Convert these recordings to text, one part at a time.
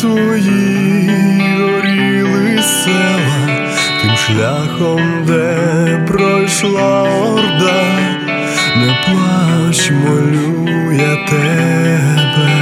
твої горіли села, тим шляхом, де пройшла орда. Не плач, молю я тебе.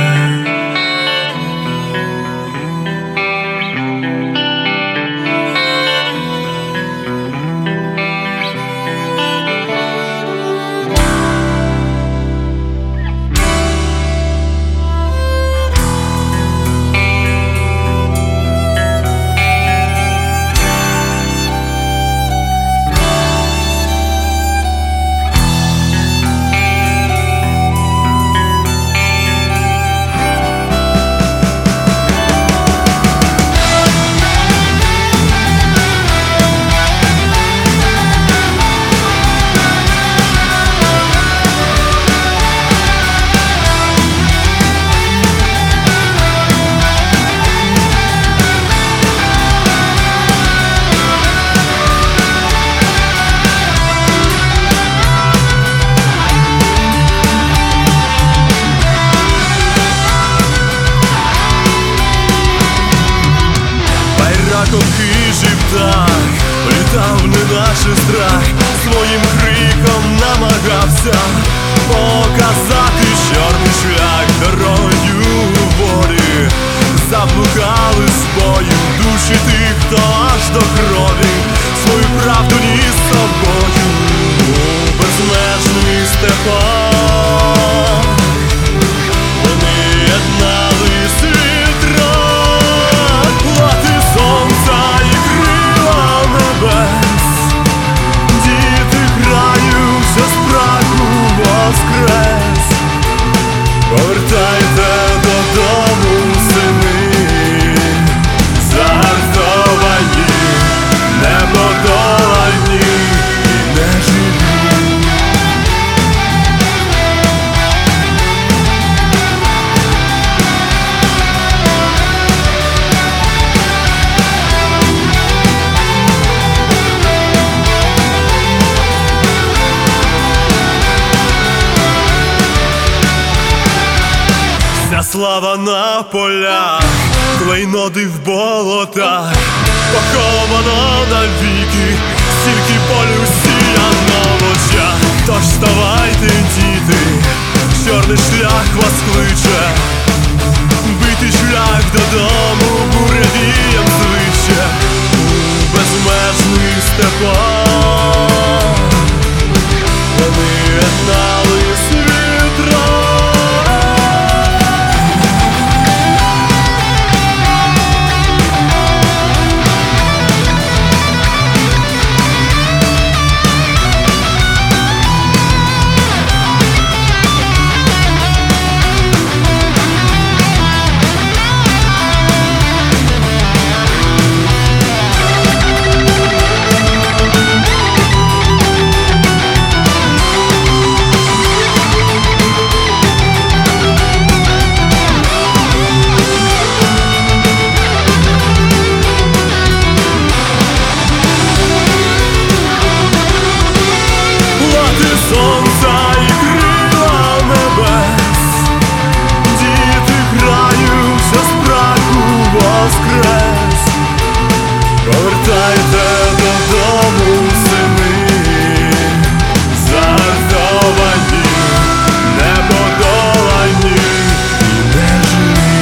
Хижий птах літав, неначе страх, своїм криком намагався показати чорний шлях дорогою волі. Заблукали з бою душі тих, хто аж до крові свою правду ніс з собою у безмежний степах. Вони єднали світра, плати сонця і крила небес. Діти краю все з праку воскрес. Повертайте додому, сини, загартовані, неподолані і неживі. Слава на полях, клейноди в болотах, поховано навіки, стільки болю сіяно в очах. Тож вставайте, діти, чорний шлях вас кличе, битий шлях додому буревієм звище у безмежний степах. Вони єднали світра. Сонця і крила небес. Діти краю все з праку воскрес. Повертайте додому, сини, загартовані, неподолані і неживі.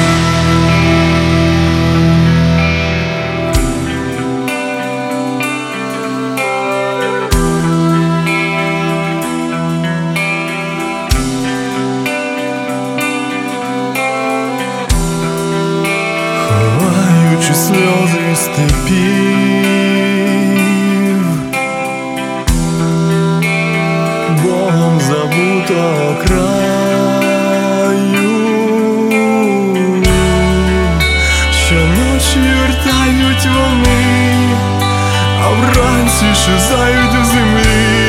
Ховаючи сльози степів, Богом забутого краю, щоночі вертають вони, а вранці щезають у землі.